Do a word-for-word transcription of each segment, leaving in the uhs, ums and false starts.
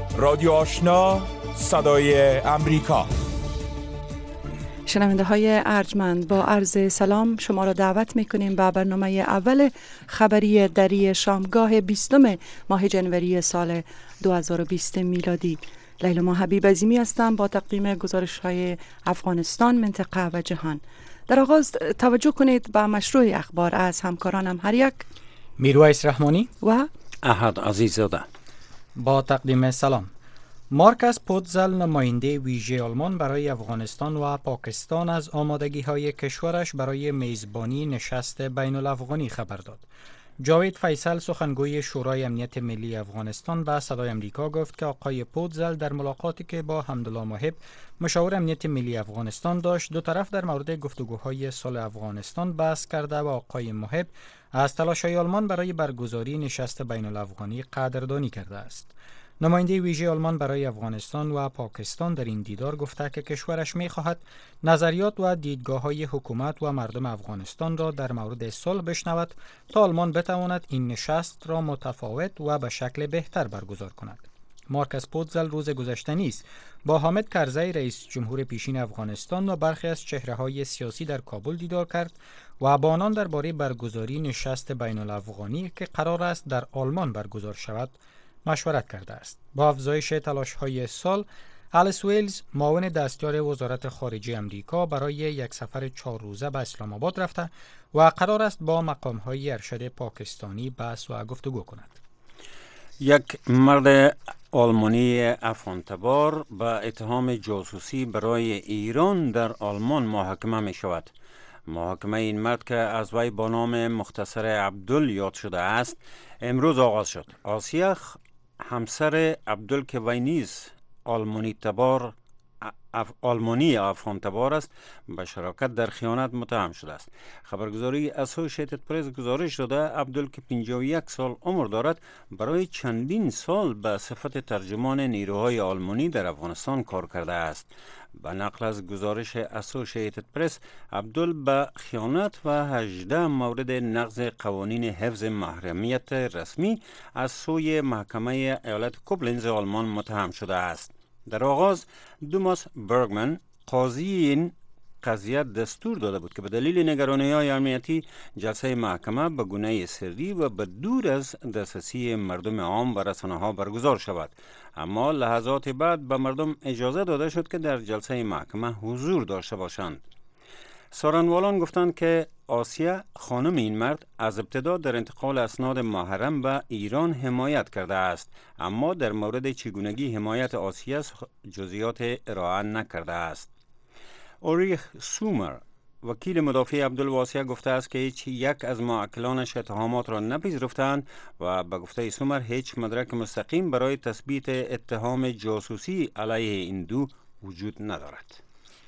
رادیو آشنا، صدای امریکا. شنونده های ارجمند، با عرض سلام شما را دعوت میکنیم به برنامه اول خبری دری شامگاه بیستم ماه جنوری سال دو هزار و بیست میلادی. لیلا حبیب عظیمی هستم با تقدیم گزارش های افغانستان، منطقه و جهان. در آغاز توجه کنید به مشروع اخبار از همکارانم. هر یک میرویس رحمانی و احد عزیزاده. با تقدیم سلام. مارکس پوتزل، نماینده ویژه آلمان برای افغانستان و پاکستان، از آمادگی های کشورش برای میزبانی نشست بین الافغانی خبر داد. جاوید فیصل، سخنگوی شورای امنیت ملی افغانستان، به صدای امریکا گفت که آقای پوتزل در ملاقاتی که با حمدالله محب، مشاور امنیت ملی افغانستان داشت، دو طرف در مورد گفتگوهای صلح افغانستان بحث کرده و آقای محب از تلاش‌های آلمان برای برگزاری نشست بین الافغانی قدردانی کرده است. نماینده ویژه آلمان برای افغانستان و پاکستان در این دیدار گفته که کشورش می‌خواهد نظریات و دیدگاه‌های حکومت و مردم افغانستان را در مورد صلح بشنود تا آلمان بتواند این نشست را متفاوت و به شکل بهتر برگزار کند. مارکس پوتزل روز گذشته نیز با حامد کرزی، رئیس جمهور پیشین افغانستان، و برخی از چهره‌های سیاسی در کابل دیدار کرد و با آنان درباره برگزاری نشست بین الافغانی که قرار است در آلمان برگزار شود مشورت کرده است. با افزایش تلاش‌های صلح، آلیس ویلز، معاون دستیار وزارت خارجه امریکا، برای یک سفر چهار روزه به اسلام آباد رفته و قرار است با مقام‌های ارشد پاکستانی بحث و گفتگو کند. یک مرد آلمانی افغان‌تبار به اتهام جاسوسی برای ایران در آلمان محاکمه می شود. محاکمه این مرد که از وی با نام مختصر عبدل یاد شده است امروز آغاز شد. آسیه، همسر عبدل که وی نیز آلمانی تبار اف... آلمانی افغان تبار است، به شراکت در خیانت متهم شده است. خبرگزاری اسوسییتد پرس گزارش داده عبدل که پنجاه و یک سال عمر دارد برای چندین سال به صفت ترجمان نیروهای آلمانی در افغانستان کار کرده است. به نقل از گزارش اسوسییتد پرس، عبدل به خیانت و هجده مورد نقض قوانین حفظ محرمیت رسمی از سوی محکمه ایالت کوبلنز آلمان متهم شده است. در آغاز دوماس برگمن، قاضی این قضیه، دستور داده بود که به دلیل نگرانی‌های امنیتی جلسه محکمه به گونه سری و به دور از دسترسی مردم عام و رسانه‌ها برگزار شود. اما لحظات بعد به مردم اجازه داده شد که در جلسه محکمه حضور داشته باشند. سارنوالان گفتند که آسیه، خانم این مرد، از ابتدا در انتقال اسناد محرم به ایران حمایت کرده است، اما در مورد چگونگی حمایت آسیه جزئیات ارائه نکرده است. اوریخ سومر، وکیل مدافع عبدالواسیه، گفته است که هیچ یک از معاکلانش اتهامات را نپذیرفتند و به گفته سومر هیچ مدرک مستقیم برای تثبیت اتهام جاسوسی علیه این دو وجود ندارد.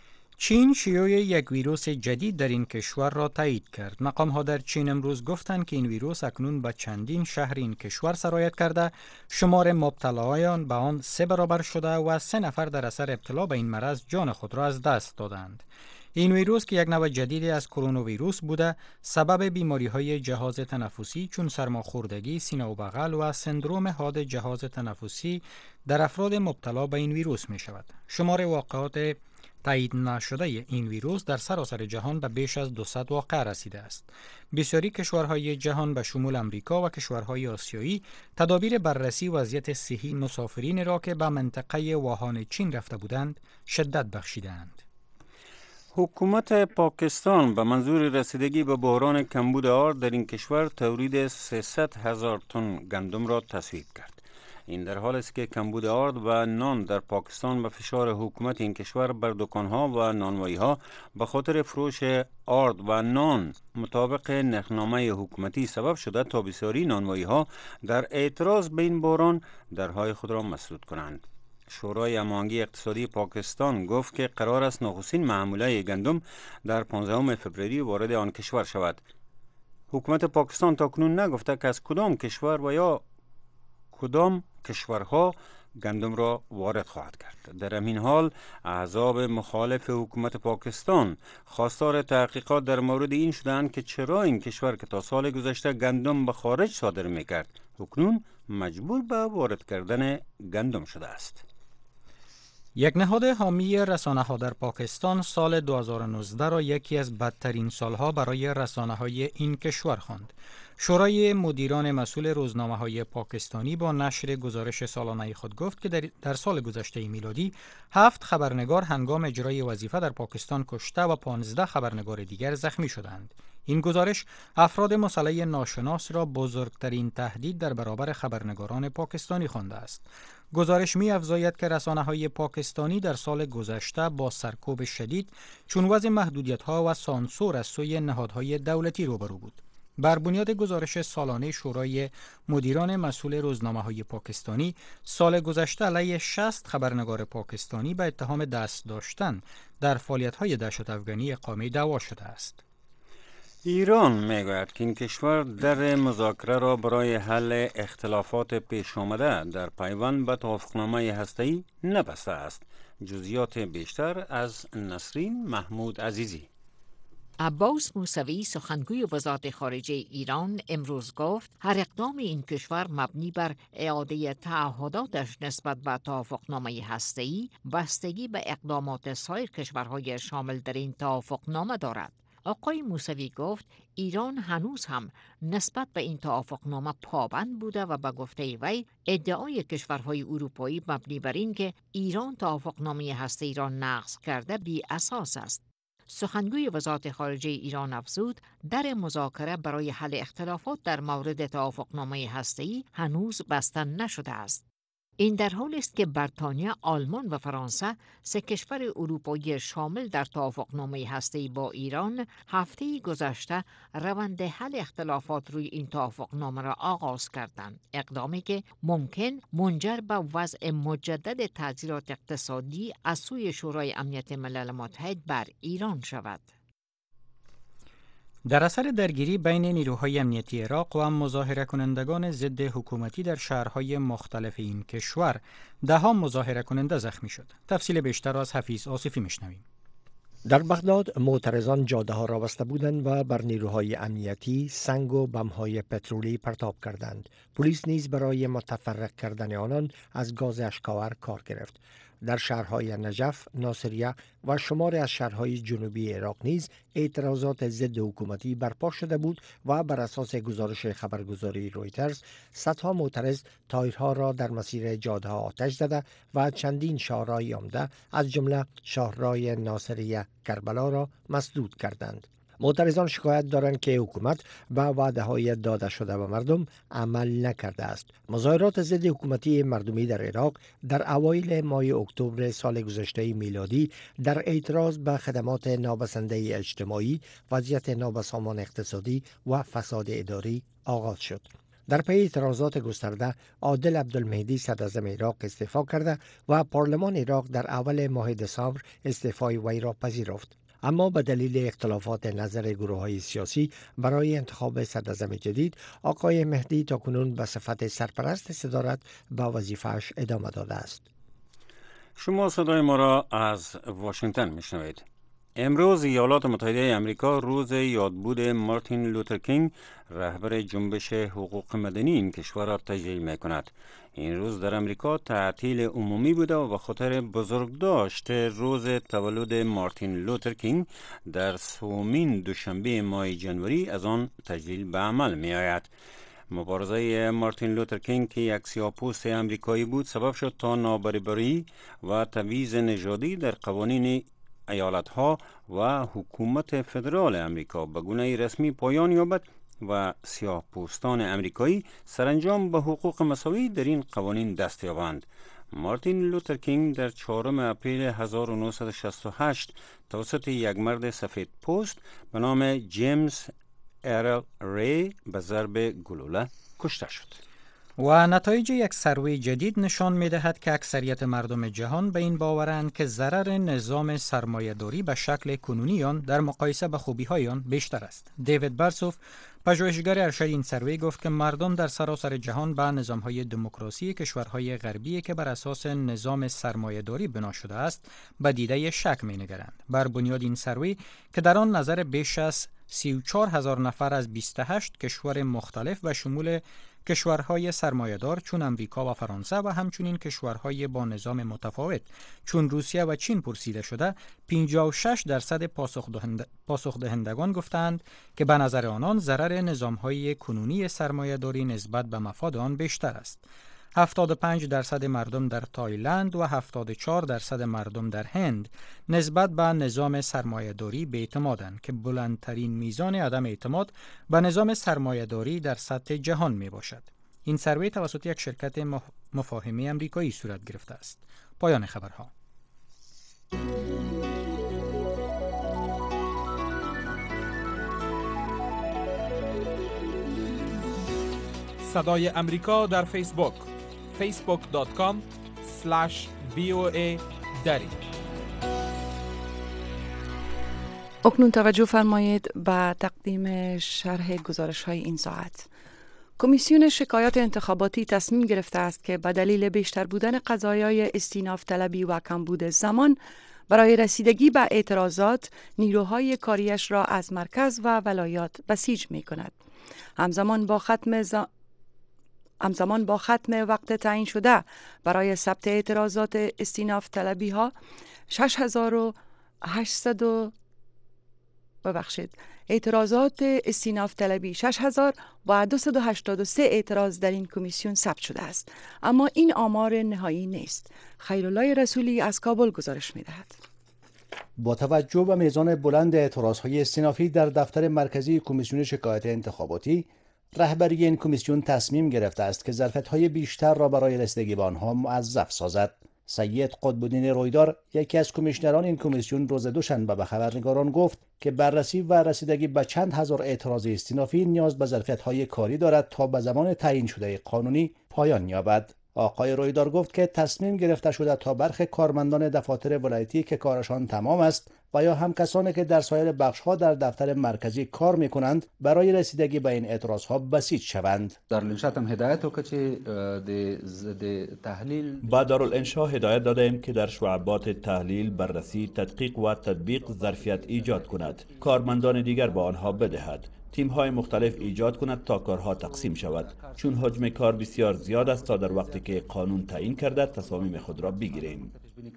چین شیوع یک ویروس جدید در این کشور را تایید کرد. مقام‌ها در چین امروز گفتند که این ویروس اکنون به چندین شهر این کشور سرایت کرده، شمار مبتلایان به آن سه برابر شده و سه نفر در اثر ابتلا به این مرض جان خود را از دست دادند. این ویروس که یک نوع جدیدی از کرونا ویروس بوده، سبب بیماری‌های جهاز تنفسی چون سرماخوردگی، سینه و بغل و سندروم حاد جهاز تنفسی در افراد مبتلا به این ویروس می شود. شمار واقعات تایید نشده این ویروس در سراسر جهان به بیش از دویست واقعه رسیده است. بسیاری کشورهای جهان به شمول امریکا و کشورهای آسیایی تدابیر بررسی وضعیت صحی مسافرین را که به منطقه ووهان چین رفته بودند شدت بخشیدند. حکومت پاکستان به منظور رسیدگی به بحران کمبود آرد در این کشور تولید سیصد هزار تن گندم را تصویب کرد. این در حال است که کمبود آرد و نان در پاکستان به فشار حکومت این کشور بر دکانها و نانواییها به خاطر فروش آرد و نان مطابق نرخنامه حکومتی سبب شده تا بسیاری نانواییها در اعتراض به این بحران درهای خود را مسدود کنند. شورای هماهنگی اقتصادی پاکستان گفت که قرار است نخستین معامله گندم در پانزدهم فوریه وارد آن کشور شود. حکومت پاکستان تاکنون نگفته که از کدام کشور و یا کدام کشورها گندم را وارد خواهد کرد. در همین حال احزاب مخالف حکومت پاکستان خواستار تحقیقات در مورد این شدند که چرا این کشور که تا سال گذشته گندم به خارج صادر میکرد، اکنون مجبور به وارد کردن گندم شده است. یک نهاد حامی رسانه‌ها در پاکستان سال دو هزار و نوزده را یکی از بدترین سالها برای رسانه‌های این کشور خواند. شورای مدیران مسئول روزنامه‌های پاکستانی با نشر گزارش سالانه خود گفت که در, در سال گذشته میلادی هفت خبرنگار هنگام اجرای وظیفه در پاکستان کشته و پانزده خبرنگار دیگر زخمی شدند. این گزارش افراد مسلح ناشناس را بزرگترین تهدید در برابر خبرنگاران پاکستانی خوانده است. گزارش می افزاید که رسانه‌های پاکستانی در سال گذشته با سرکوب شدید چون وضع محدودیت‌ها و سانسور از سوی نهادهای دولتی روبرو بود. بر بنیاد گزارش سالانه شورای مدیران مسئول روزنامه‌های پاکستانی، سال گذشته علیه شصت خبرنگار پاکستانی به اتهام دست داشتن در فعالیت‌های دهشت افغانی اقامه دعوا شده است. ایران میگوید که این کشور در مذاکره را برای حل اختلافات پیش آمده در پیوند به توافقنامه هسته‌ای نبسته است. جزئیات بیشتر از نسرین محمود عزیزی. عباس موسوی سخنگوی وزارت خارجه ایران امروز گفت هر اقدام این کشور مبنی بر اعاده تعهداتش نسبت به توافقنامه هسته‌ای بستگی به اقدامات سایر کشورهای شامل در این توافقنامه دارد. آقای موسوی گفت ایران هنوز هم نسبت به این توافقنامه پابند بوده و به گفته وی ادعای کشورهای اروپایی مبنی بر این که ایران توافقنامه هسته‌ای را نقض کرده بی اساس است. سخنگوی وزارت خارجه ایران افزود در مذاکره برای حل اختلافات در مورد توافقنامه هسته‌ای هنوز بسته نشده است. این در حالی است که بریتانیا، آلمان و فرانسه، سه کشور اروپایی شامل در توافقنامه هسته‌ای با ایران هفته گذشته روند حل اختلافات روی این توافقنامه را آغاز کردند، اقدامی که ممکن منجر به وضع مجدد تعزیرات اقتصادی از سوی شورای امنیت ملل متحد بر ایران شود. در اثر درگیری بین نیروهای امنیتی عراق و مظاهره کنندگان ضد حکومتی در شهرهای مختلف این کشور، ده ها مظاهره کننده زخمی شد. تفصیل بیشتر از حفیظ آصفی میشنویم. در بغداد معترضان جاده ها را بسته بودند و بر نیروهای امنیتی سنگ و بم‌های پترولی پرتاب کردند. پلیس نیز برای متفرق کردن آنان از گاز اشکاور کار گرفت. در شهرهای نجف، ناصریه و شماری از شهرهای جنوبی عراق نیز اعتراضات ضد حکومتی برپا شده بود و بر اساس گزارش خبرگزاری رویترز صدها معترض تایرها را در مسیر جاده‌ها آتش زده و چندین شهرهای عمده از جمله شهرهای ناصریه، کربلا را مسدود کردند. معترضان شکایت دارند که حکومت به وعده‌های داده شده به مردم عمل نکرده است. مظاهرات ضد حکومتی مردمی در عراق در اوایل ماه اکتبر سال گذشته میلادی در اعتراض به خدمات نابسنده اجتماعی، وضعیت نابسامان اقتصادی و فساد اداری آغاز شد. در پی اعتراضات گسترده، عادل عبدالمهدی صدراعظم عراق استعفا کرده و پارلمان عراق در اول ماه دسامبر استعفای وی را پذیرفت. اما به دلیل اختلافات نظر گروه‌های سیاسی برای انتخاب صدراعظم جدید، آقای مهدی تاکنون به صفت سرپرست صدارت به وظیفه‌اش ادامه داده است. شما صدای ما را از واشنگتن میشنوید. امروز ایالات متحده آمریکا روز یادبود مارتین لوتر کینگ، رهبر جنبش حقوق مدنی این کشور را تجلیل می کند. این روز در امریکا تعطیل عمومی بوده و به خاطر بزرگداشت روز تولد مارتین لوتر کینگ در سومین دوشنبه ماه جنوری از آن تجلیل به عمل می آید. مبارزه مارتین لوتر کینگ که یک سیاه‌پوست امریکایی بود سبب شد تا نابرابری و تبعیض نژادی در قوانین ایالت‌ها و حکومت فدرال امریکا به گونه رسمی پایان یابد و سیاه پوستان امریکایی سرانجام به حقوق مساوی در این قوانین دست یابند. مارتین لوتر کینگ در چهارم اپریل هزار و نهصد و شصت و هشت توسط یک مرد سفید پوست به نام جیمز ارل ری به ضرب گلوله کشته شد. و نتایج یک سروی جدید نشان می دهد که اکثریت مردم جهان به این باورند که ضرر نظام سرمایه‌داری به شکل کنونی آن در مقایسه به خوبی‌های آن بیشتر است. دیوید برسوف، پژوهشگر ارشد این سروی، گفت که مردم در سراسر جهان به نظام‌های دموکراسی کشورهای غربی که بر اساس نظام سرمایه‌داری بنا شده است به دیده شک می‌نگرند. بر بنیاد این سروی که در آن نظر بیش از سی و چهار هزار نفر از بیست و هشت کشور مختلف و شمول کشورهای سرمایه‌دار چون امریکا و فرانسه و همچنین کشورهای با نظام متفاوت چون روسیه و چین پرسیده شده، پنجاه و شش درصد پاسخ دهندگان گفتند که به نظر آنان ضرر نظام‌های کنونی سرمایه‌داری نسبت به مفاد آن بیشتر است. هفتاد و پنج درصد مردم در تایلند و هفتاد و چهار درصد مردم در هند نسبت به نظام سرمایه‌داری بی‌اعتمادند که بلندترین میزان عدم اعتماد به نظام سرمایه‌داری در سطح جهان می باشد. این سروی توسط یک شرکت مفاهمه امریکایی صورت گرفته است. پایان خبرها. صدای امریکا در فیسبوک فیسبوک دات کام اسلش وی او ای دری. اکنون توجه فرمایید به تقدیم شرح گزارش های این ساعت. کمیسیون شکایات انتخاباتی تصمیم گرفته است که به دلیل بیشتر بودن قضایای استیناف طلبی و کمبود زمان برای رسیدگی به اعتراضات نیروهای کاریش را از مرکز و ولایات بسیج می کند. همزمان با ختم ز... همزمان با ختم وقت تعیین شده برای ثبت اعتراضات استیناف طلبی ها شش هزار و هشتصد ببخشید اعتراضات استیناف طلبی شش هزار و دویست و هشتاد و سه اعتراض در این کمیسیون ثبت شده است، اما این آمار نهایی نیست. خیرالله رسولی از کابل گزارش می‌دهد. با توجه به میزان بلند اعتراضهای استینافی در دفتر مرکزی کمیسیون شکایات انتخاباتی، رهبری این کمیسیون تصمیم گرفته است که ظرفیت‌های بیشتر را برای رسیدگی به آنها موظف سازد. سید قطب‌الدین رویدار، یکی از کمیشنران این کمیسیون، روز دوشنبه به خبرنگاران گفت که بررسی و رسیدگی به چند هزار اعتراض استینافی نیاز به ظرفیت‌های کاری دارد تا به زمان تعیین شده قانونی پایان یابد. آقای رویدار گفت که تصمیم گرفته شده تا برخی کارمندان دفاتر ولایتی که کارشان تمام است و یا هم کسانی که در سایر بخش‌ها در دفتر مرکزی کار می‌کنند برای رسیدگی به این اعتراض‌ها بسیج شوند. دارالانشاء هم هدایت وکړه چې د تحلیل با دارالانشاء هدایت دادیم که در شعبات تحلیل، بررسی، تدقیق و تطبیق ظرفیت ایجاد کند، کارمندان دیگر با آنها بدهد، تیم‌های مختلف ایجاد کند تا کارها تقسیم شود، چون حجم کار بسیار زیاد است تا در وقتی که قانون تعیین کرده تصامیم خود را بگیریم.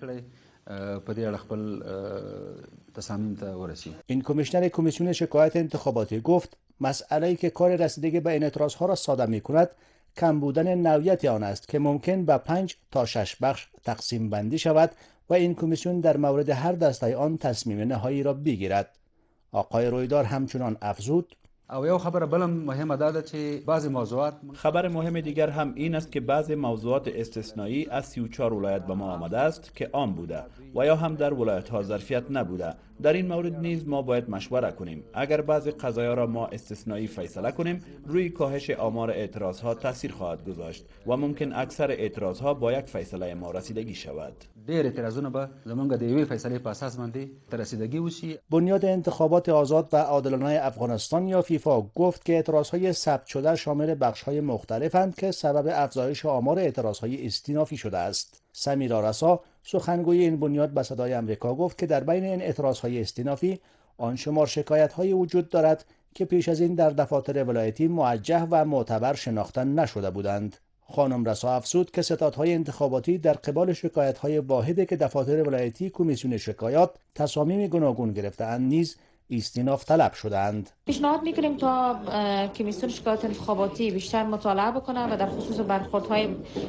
این کمیشنر کمیسیون شکایت انتخاباتی گفت مسئله‌ای که کار رسیدگی به این اعتراض‌ها را ساده می‌کند کم بودن نوعیت آن است که ممکن به پنج تا شش بخش تقسیم بندی شود و این کمیسیون در مورد هر دسته آن تصمیم نهایی را بگیرد. آقای رویدار همچنان افزود او یو خبر بلم مهمه ده چې بعضی موضوعات خبر مهم دیگر هم این است که بعضی موضوعات استثنایی از سی و چهار ولایت به ما آمده است که عام بوده و یا هم در ولایت ها ظرفیت نبوده. در این مورد نیز ما باید مشوره کنیم. اگر بعضی قضایا را ما استثنایی فیصله کنیم، روی کاهش آمار اعتراض ها تاثیر خواهد گذاشت و ممکن اکثر اعتراض ها با یک فیصله ما رسیدگی شود. ډېر اعتراضونه به زمونږ د یوې فیصلې په اساس باندې تر رسیدگی وشي. بنیاد انتخابات آزاد و عادلانه افغانستان یا فیفا گفت که اعتراضهای ثبت شده شامل بخش‌های مختلفند که سبب افزایش آمار اعتراضهای استینافی شده است. سمیرا رسا، سخنگوی این بنیاد، به صدای آمریکا گفت که در بین این اعتراضهای استینافی آن شمار شکایت‌های وجود دارد که پیش از این در دفاتر ولایتی موجه و معتبر شناخته نشده بودند. خانم رسا افزود که ستادهای انتخاباتی در قبال شکایت‌های واحدی که دفاتر ولایتی کمیسیون شکایات تصامیم گوناگون گرفته‌اند نیز استیناف طلب شدند. پیشنهاد میکنیم تا کمیسیون شکایات انتخاباتی بیشتر مطالعه بکنه و در خصوص برخوردهای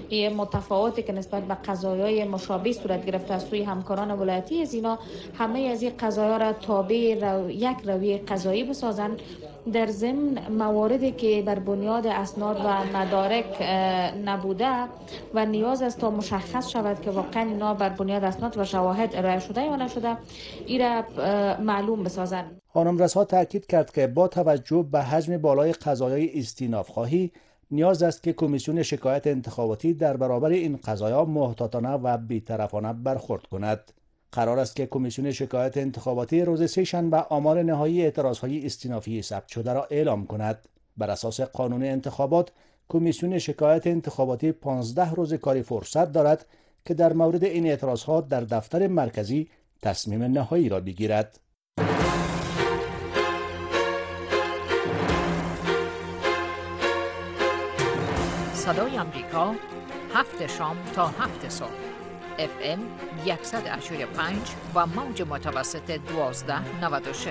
متفاوتی که نسبت به قضایای مشابه صورت گرفته از سوی همکاران ولایتی از اینا همه از این قضایا را تابع رو یک رویه قضایی بسازند. در ضمن مواردی که بر بنیاد اسناد و مدارک نبوده و نیاز است تا مشخص شود که واقعا اینا بر بنیاد اسناد و شواهد ارائه شده یا نشده، این را معلوم بسازند. خانم رسا تاکید کرد که با توجه به حجم بالای قضایای استیناف خواهی نیاز است که کمیسیون شکایت انتخاباتی در برابر این قضایا محتاطانه و بی‌طرفانه برخورد کند. قرار است که کمیسیون شکایت انتخاباتی روز سه‌شنبه آمار نهایی اعتراضهای استینافی ثبت شده را اعلام کند. بر اساس قانون انتخابات، کمیسیون شکایت انتخاباتی پانزده روز کاری فرصت دارد که در مورد این اعتراضها در دفتر مرکزی تصمیم نهایی را بگیرد. صدای امریکا، هفت شام تا هفت صبح. اف ام صد و هشتاد و پنج و موج متوسط دوازده نود و شش.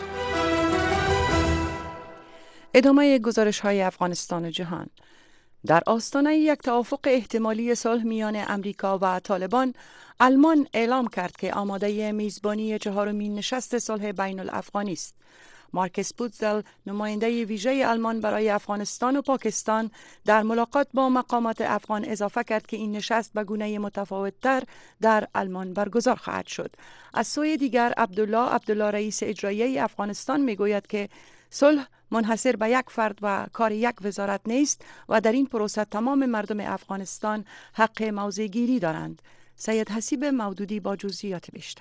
ادامه گزارش های افغانستان و جهان. در آستانه یک توافق احتمالی صلح میان امریکا و طالبان، آلمان اعلام کرد که آماده میزبانی چهارمین نشست صلح بین الافغانی است. مارکس پوتزل، نماینده ویژه آلمان برای افغانستان و پاکستان، در ملاقات با مقامات افغان اضافه کرد که این نشست به گونه متفاوت‌تر در آلمان برگزار خواهد شد. از سوی دیگر، عبدالله عبدالله رئیس اجرایی افغانستان میگوید که صلح منحصر به یک فرد و کار یک وزارت نیست و در این پروسه تمام مردم افغانستان حق موضع‌گیری دارند. سید حسیب مودودی با جزئیات بیشتر.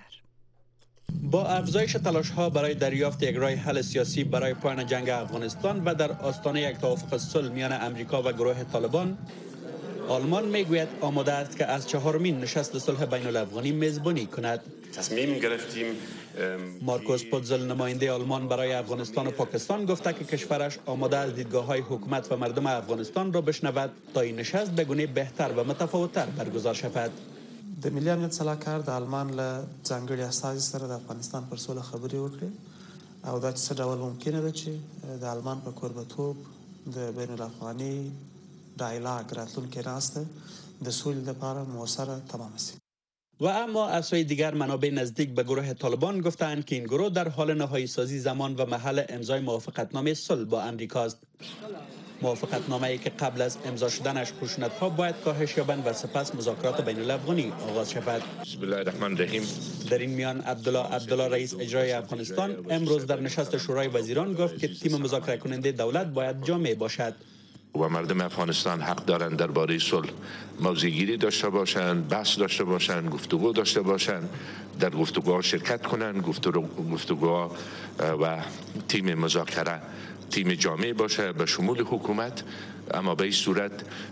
با افزایش تلاش‌ها برای دریافت یک راه حل سیاسی برای پایان جنگ افغانستان و در آستانه یک توافق صلح میان امریکا و گروه طالبان، آلمان میگوید آماده است که از چهارمین نشست صلح بین الافغانی میزبانی کند. تصمیم گرفتیم. مارکوس پوتزل، نماینده آلمان برای افغانستان و پاکستان، گفته که کشورش آماده است دیدگاه‌های حکومت و مردم افغانستان را بشنود تا این نشست به گونه بهتر و متفاوت‌تر برگزار شود. د ملي امنیت صلاحکار د آلمان له ځانګړي استازي سره د افغانستان پر سوله خبرې وکړي او دا چې څه ډول ممکنه ده چې د آلمان په کوربه‌توب د بین الافغاني ډایلاګ راتلونکې ناسته د سولې لپاره مؤثره تمام است. و اما از سوی دیگر منابع نزدیک به گروه طالبان گفتند که این گروه در حال نهایی سازی زمان و محل امضای موافقتنامه صلح با امریکا است. موافقتنامه‌ای که قبل از امضا شدنش خشونت‌ها باید کاهش یابند و سپس مذاکرات بین الافغانی آغاز شود. بسم الله الرحمن الرحیم. در این میان عبدالله عبدالله رئیس اجرایی افغانستان امروز در نشست شورای وزیران گفت که تیم مذاکره کننده دولت باید جامع باشد و مردم افغانستان حق دارند درباره صلح موضع‌گیری داشته باشند، بحث داشته باشند، گفتگو داشته باشند، در گفتگوها شرکت کنند، گفتگوها و تیم مذاکره تیم جامع باشه به شمول حکومت. اما به این صورت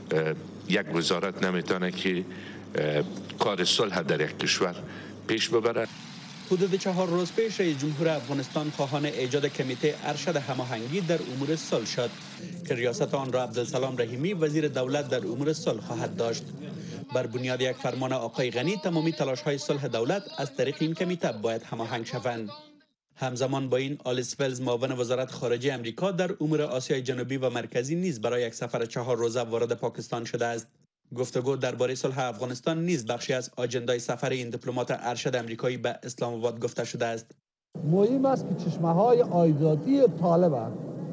یک وزارت نمیتونه که کار صلح در یک کشور پیش ببره. حدود چهار روز پیش رئیس جمهور افغانستان خواهان ایجاد کمیته ارشد هماهنگی در امور صلح شد که ریاست آن را عبدالسلام رحیمی وزیر دولت در امور صلح خواهد داشت. بر بنیاد یک فرمان آقای غنی تمامی تلاش‌های صلح دولت از طریق این کمیته باید هماهنگ شوند. همزمان با این، آلیس ولز، معاون وزارت خارجه امریکا در امور آسیای جنوبی و مرکزی نیز برای یک سفر چهار روزه وارد پاکستان شده است. گفتگو درباره صلح افغانستان نیز بخشی از آجندای سفر این دیپلمات ارشد امریکایی به اسلام آباد گفته شده است. مهم است که چشمه‌های عایداتی طالبان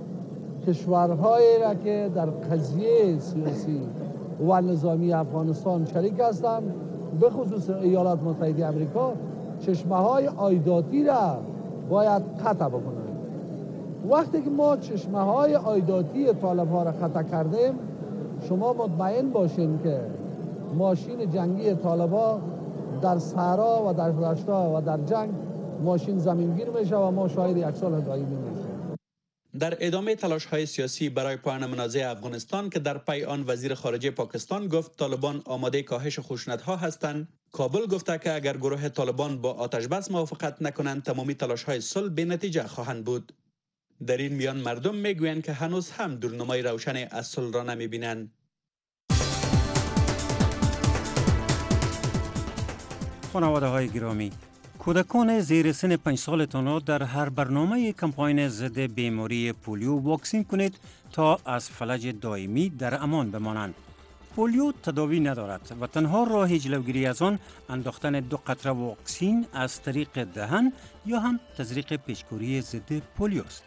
کشورهایی را که در قضیه سیاسی و نظامی افغانستان شریک هستند، به خصوص ایالات متحده آمریکا، چشمه‌های عایداتی را باید قطع بکنند. وقتی که ما چشمه‌های عایداتی طالب‌ها را قطع کردیم، شما مطمئن باشین که ماشین جنگی طالب‌ها در صحرا و در دشت‌ها و در جنگ ماشین زمینگیر میشه و ما شاهد یک صلح دائمی میشیم. در ادامه تلاش‌های سیاسی برای پایان منازعه افغانستان که در پی آن وزیر خارجه پاکستان گفت طالبان آماده کاهش خشونت‌ها هستند، کابل گفته که اگر گروه طالبان با آتش بس موافقت نکنند تمامی تلاش‌های صلح به نتیجه خواهند بود. در این میان مردم میگویند که هنوز هم دورنمای روشن از صلح را نمی‌بینند. خانواده‌های گرامی، کودکان زیر سن پنج سالتان را در هر برنامه کمپاین ضد بیماری پولیو واکسین کنید تا از فلج دائمی در امان بمانند. پولیو تداوی ندارد و تنها راه جلوگیری از آن انداختن دو قطره واکسین از طریق دهن یا هم تزریق پیچکوری ضد پولیو است.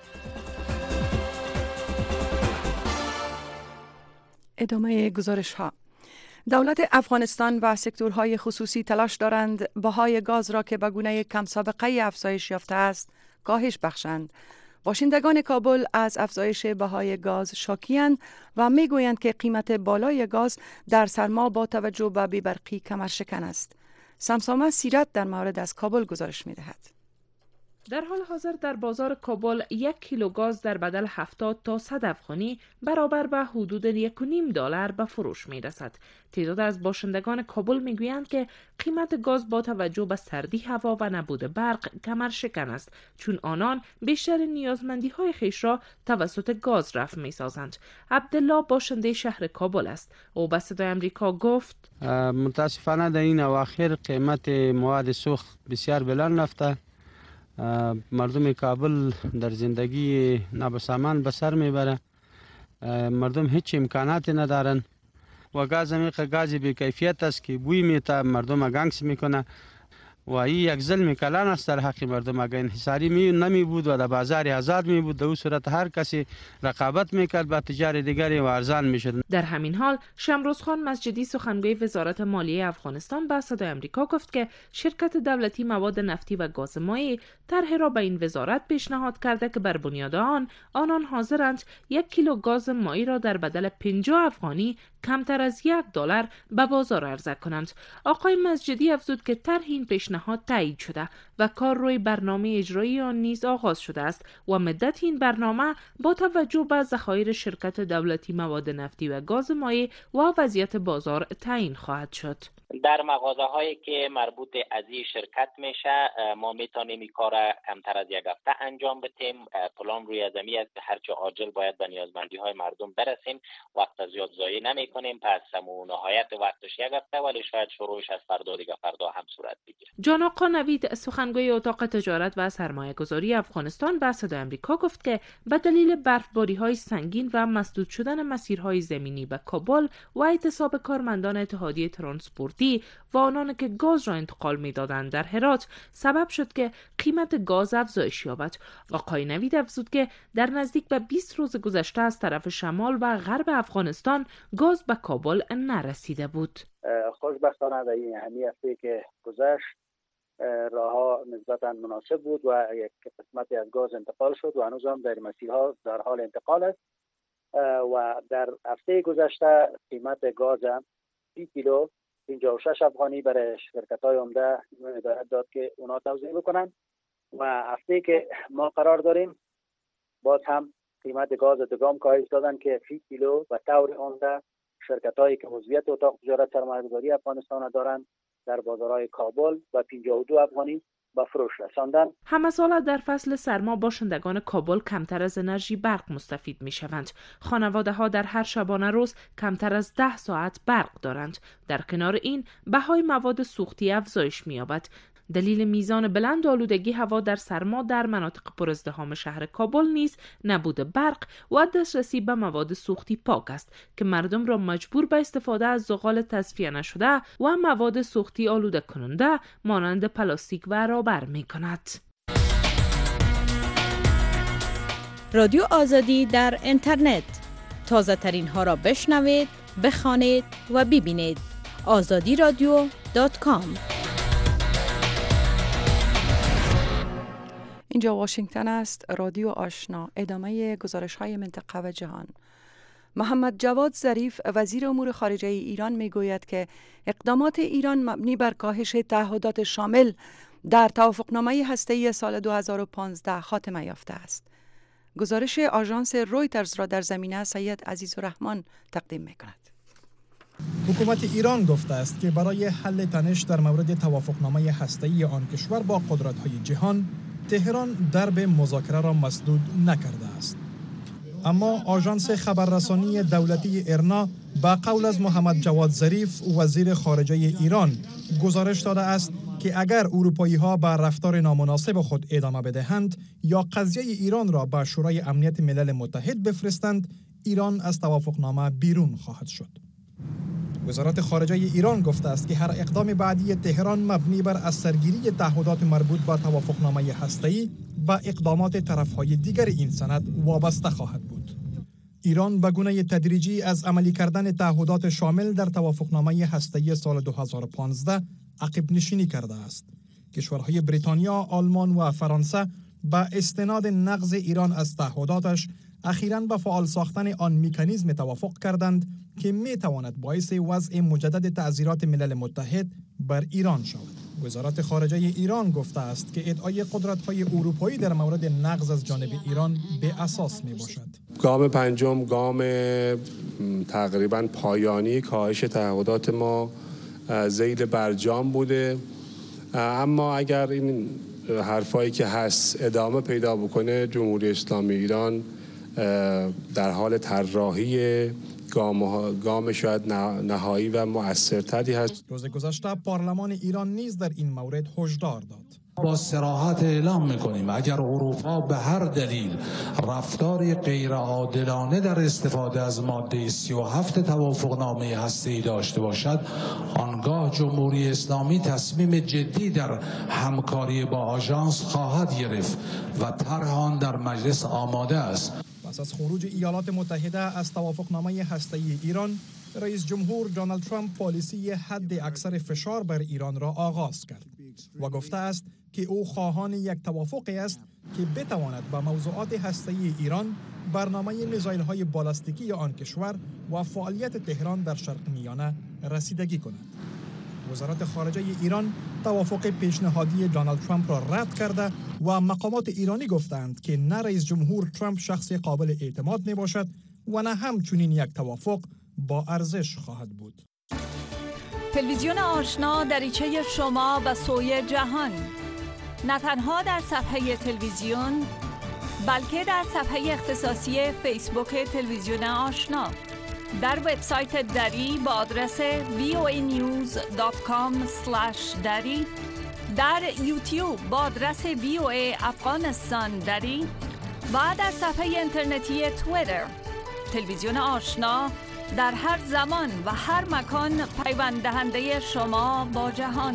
ادامه گزارش ها. دولت افغانستان و سکتورهای خصوصی تلاش دارند بهای گاز را که به گونه کم سابقه افزایش یافته است کاهش بخشند. باشندگان کابل از افزایش بهای گاز شاکی‌اند و میگویند که قیمت بالای گاز در سرما با توجه به بی‌برقی کمرشکن است. سمسامه سیرت در مورد از کابل گزارش می‌دهد. در حال حاضر در بازار کابل یک کیلو گاز در بدل هفتاد تا صد افغانی برابر به حدود یک و نیم دلار به فروش می رسد. تعداد از باشندگان کابل می گویند که قیمت گاز با توجه به سردی هوا و نبود برق کمر شکن است، چون آنان بیشتر نیازمندی های خیش را توسط گاز رفع می سازند. عبدالله باشنده شهر کابل است. او به صدای امریکا گفت متاسفانه در این اواخر قیمت مواد سوخت بسیار بلند رفته. مردم کابل در زندگی نابسامان به سر میبره. مردم هیچ امکاناتی ندارن و گاز همیشه گاز بی کیفیت است که بوی میته، مردم گنگس میکنه و این یک ظلم کلان است در حق مردم. اگر انحصاری می نمی بود و در بازار آزاد می بود، در اون صورت هر کسی رقابت میکرد با تجار دیگری و ارزان میشد. در همین حال شمروز خان مسجدی سخنگوی وزارت مالیه افغانستان به صدای امریکا گفت که شرکت دولتی مواد نفتی و گاز مایع طرح را به این وزارت پیشنهاد کرده که بر بنیاد آن آنان حاضرند یک کیلو گاز مایع را در بدل پنجاه افغانی کمتر از یک دلار به بازار عرضه کنند. آقای مسجدی افزود که طرح این پیشنهاد تایید شده و کار روی برنامه اجرایی آن نیز آغاز شده است و مدت این برنامه با توجه به ذخایر شرکت دولتی مواد نفتی و گاز مایع و وضعیت بازار تعیین خواهد شد. در مغازه هایی که مربوط از این شرکت میشه ما میتونیم این کار کمتر از یک هفته انجام بدیم. پلان روی زمین است که هرچه عاجل باید به نیازمندی های مردم برسیم. وقت زیاد ضایع نمی کنیم. پس سمو نهایت وقتش یک هفته، ولی شاید شروعش از فردا دیگه فردا هم صورت بگیره. جان آقا نوید سخنگوی اتاق تجارت و سرمایه گذاری افغانستان به صدای امریکا گفت که به دلیل برفباری های سنگین و مسدود شدن مسیرهای زمینی به کابل و اعتصاب کارمندان اتحادیه ترانسپورت و آنان که گاز را انتقال می‌دادند در هرات سبب شد که قیمت گاز افزایش یابد. آقای نوید افزود که در نزدیک به بیست روز گذشته از طرف شمال و غرب افغانستان گاز به کابل نرسیده بود. خوشبختانه در این همین هفته که گذشت راهها نسبتاً مناسب بود و یک قسمتی از گاز انتقال شد و هنوز هم در مسیرها در حال انتقال است و در هفته گذشته قیمت گاز سی کیلو پنجاه و شش افغانی برای شرکت‌های عمده هدایت داد که اونا توزیع بکنن و هفته که ما قرار داریم باز هم قیمت گاز دگام کاهش دادن که فی کیلو و طور عمده شرکت‌هایی که عضویت اتاق تجارت سرمایه‌گذاری افغانستان دارند در بازارهای کابل و پنجاه و دو افغانی با فروش رساندن. همه سال در فصل سرما باشندگان کابل کمتر از انرژی برق مستفید می شوند. خانواده ها در هر شبانه روز کمتر از ده ساعت برق دارند. در کنار این بهای مواد سوختی افزایش می یابد. دلیل میزان بلند آلودگی هوا در سرما در مناطق پرازدحام شهر کابل نیز نبود برق و دسترسی به مواد سوختی پاک است که مردم را مجبور به استفاده از زغال تصفیه نشده و مواد سوختی آلوده کننده مانند پلاستیک و رابر می کند. رادیو آزادی در اینترنت، تازه ترین ها را بشنوید، بخوانید و ببینید. آزادی رادیو دات کام. اینجا واشنگتن است، رادیو آشنا. ادامه گزارش های منطقه و جهان. محمد جواد ظریف وزیر امور خارجه ایران می گوید که اقدامات ایران مبنی بر کاهش تعهدات شامل در توافقنامه هسته‌ای سال دو هزار و پانزده خاتمه یافته است. گزارش آژانس رویترز را در زمینه سید عزیزالرحمن تقدیم می کند. حکومت ایران گفته است که برای حل تنش در مورد توافقنامه هسته‌ای آن کشور با قدرت‌های جهان، تهران درب مذاکره را مسدود نکرده است. اما آژانس خبررسانی دولتی ایرنا با قول از محمد جواد ظریف وزیر خارجه ایران گزارش داده است که اگر اروپایی‌ها به رفتار نامناسب خود ادامه بدهند یا قضیه ایران را به شورای امنیت ملل متحد بفرستند، ایران از توافقنامه بیرون خواهد شد. وزارت خارجه ایران گفته است که هر اقدام بعدی تهران مبنی بر از سرگیری تعهدات مربوط به توافقنامه هسته‌ای با اقدامات طرف‌های دیگر این سند وابسته خواهد بود. ایران به گونه تدریجی از عملی کردن تعهدات شامل در توافقنامه هسته‌ای سال دو هزار و پانزده عقب نشینی کرده است. کشورهای بریتانیا، آلمان و فرانسه با استناد نقض ایران از تعهداتش اخیراً به فعال ساختن آن مکانیزم توافق کردند که می تواند باعث وضع مجدد تعزیرات ملل متحد بر ایران شود. وزارت خارجه ایران گفته است که ادعای قدرت‌های اروپایی در مورد نقض از جانب ایران به اساس میباشد. گام پنجم گام تقریبا پایانی کاهش تعهدات ما ذیل برجام بوده، اما اگر این حرفایی که هست ادامه پیدا بکنه، جمهوری اسلامی ایران در حال طراحی گام گام شاید نهایی و مؤثرتری هست. روز گذشته پارلمان ایران نیز در این مورد هشدار داد. با صراحت اعلام میکنیم اگر اروپا به هر دلیل رفتاری غیر عادلانه در استفاده از ماده سی و هفت توافقنامه هسته‌ای داشته باشد، آنگاه جمهوری اسلامی تصمیم جدی در همکاری با آژانس خواهد گرفت و طرح آن در مجلس آماده است. پس از خروج ایالات متحده از توافقنامه هسته‌ای ایران، رئیس جمهور دونالد ترامپ پالیسی حد اکثر فشار بر ایران را آغاز کرد و گفته است که او خواهان یک توافقی است که بتواند با موضوعات هسته‌ای ایران، برنامه میزایل‌های بالستیکی آن کشور و فعالیت تهران در شرق میانه رسیدگی کند. وزارت خارجه ایران توافق پیشنهادی دونالد ترامپ را رد کرده و مقامات ایرانی گفتند که نه رئیس جمهور ترامپ شخص قابل اعتماد می باشد و نه همچنین یک توافق با ارزش خواهد بود. تلویزیون آشنا دریچه شما به سوی جهان، نه تنها در صفحه تلویزیون بلکه در صفحه اختصاصی فیسبوک تلویزیون آشنا، در وبسایت دری با آدرس وی او ای نیوز دات کام اسلش دری، در یوتیوب با آدرس وی او ای افغانستان دری و در صفحه اینترنتی توییتر. تلویزیون آشنا در هر زمان و هر مکان پیوند دهنده شما با جهان.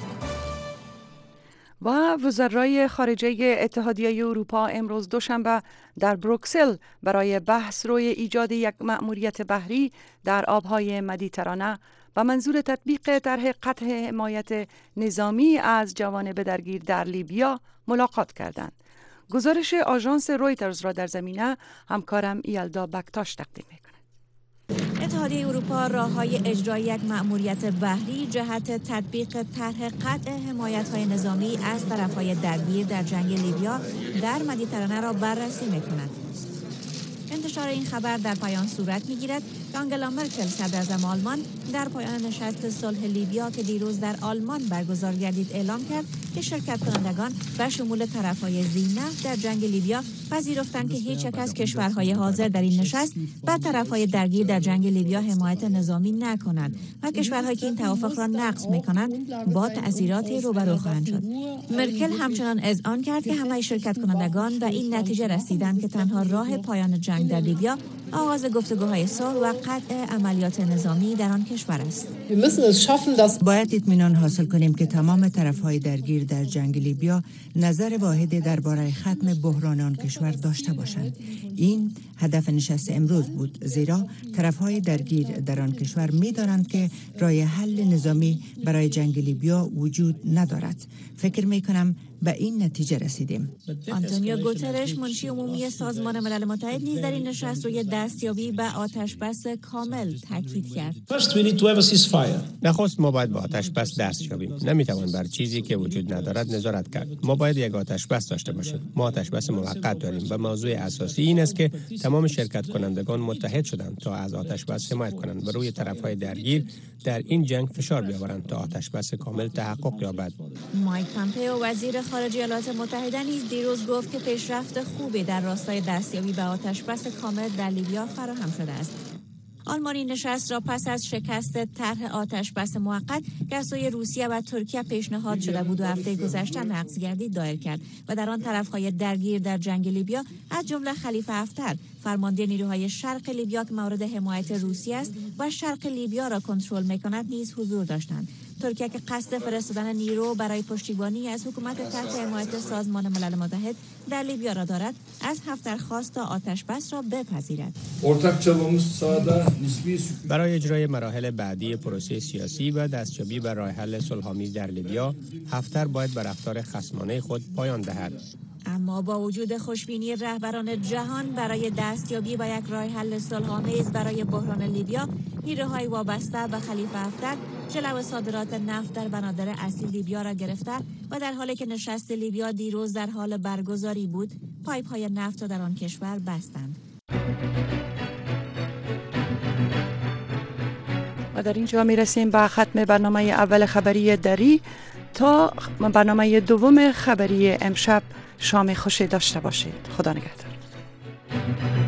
و وزرای خارجه اتحادیه اروپا امروز دوشنبه در بروکسل برای بحث روی ایجاد یک مأموریت بحری در آبهای مدیترانه و منظور تطبیق طرح قطع حمایت نظامی از جوانب درگیر در لیبیا ملاقات کردند. گزارش آژانس رویترز را در زمینه همکارم ایلدا بکتاش تقدیم می‌کند. اتحادیه اروپا راه‌های اجرای یک مأموریت بحری جهت تطبیق طرح قطع حمایت‌های نظامی از طرف‌های درگیر در جنگ لیبیا در مدیترانه را بررسی می‌کند. انتشار این خبر در پایان صورت می‌گیرد که آنگلا مرکل صدراعظم آلمان در پایان نشست صلح لیبیا که دیروز در آلمان برگزار گردید اعلام کرد که شرکت کنندگان به شمول طرف‌های ذی‌نفط در جنگ لیبیا پذیرفتند که هیچ یک از کشورهای حاضر در این نشست به طرف‌های درگیر در جنگ لیبیا حمایت نظامی نکنند و کشورهایی که این توافق را نقض می‌کنند با تأثیراتی روبرو خواهند شد. مرکل همچنان اذعان کرد که همه شرکت کنندگان به این نتیجه رسیدند که تنها راه پایان جنگ در لیبیا آغاز گفتگوهای صلح و قطع عملیات نظامی در آن کشور است. باید اطمینان حاصل کنیم که تمام طرف‌های درگیر در جنگ لیبیا نظر واحدی درباره ختم بحران آن کشور داشته باشند. این هدف نشست امروز بود، زیرا طرف‌های درگیر در آن کشور می‌دانند که راه حل نظامی برای جنگ لیبیا وجود ندارد. فکر می‌کنم به این نتیجه رسیدیم. آنتونیو گوترش منشی عمومی سازمان ملل متحد نیز در این نشست روی دستیابی به آتش‌بس کامل تاکید کرد. نخست ما باید به آتش‌بس دست یابیم. نمی‌توان بر چیزی که وجود ندارد نظارت کرد. ما باید یک آتش‌بس داشته باشیم. ما آتش‌بس موقت داریم و موضوع اساسی این است که تمام شرکت کنندگان متحد شدند تا از آتش‌بس حمایت کنند و روی طرف‌های درگیر در این جنگ فشار بیاورند تا آتش‌بس کامل تحقق یابد. مایک پامپئو وزیر خارجه ایالات متحده نیز دیروز گفت که پیشرفت خوبی در راستای دستیابی به آتش‌بس کامل در لیبیا فراهم شده است. آلمان نشست را پس از شکست طرح آتش‌بس موقت که از سوی روسیه و ترکیه پیشنهاد شده بود و هفته گذشته نقض گردید دایر کرد و در آن طرف‌های درگیر در جنگ لیبیا از جمله خلیفه حفتر فرمانده نیروهای شرق لیبیا که مورد حمایت روسیه است و شرق لیبیا را کنترل می‌کند نیز حضور داشتند. ترکیه که قصد فرستادن نیرو برای پشتیبانی از حکومت تحت حمایت سازمان ملل متحد در لیبیا را دارد، از حفتر خواست تا آتش‌بس را بپذیرد. برای اجرای مراحل بعدی پروسه سیاسی و دستیابی به راه حل صلح‌آمیز در لیبیا، حفتر باید به رفتار خصمانه خود پایان دهد. اما با وجود خوشبینی رهبران جهان برای دستیابی به یک راه حل صلح‌آمیز برای بحران لیبیا، نیروهای وابسته به خلیفه حفتر جلو صادرات نفت در بنادر اصلی لیبیا را گرفته و در حالی که نشست لیبیا دیروز در حال برگزاری بود، پایپ های نفت را در آن کشور بستند. و در اینجا می رسیم به ختم برنامه اول خبری دری. تا برنامه دوم خبری امشب شام خوشی داشته باشید. خدا نگهدار.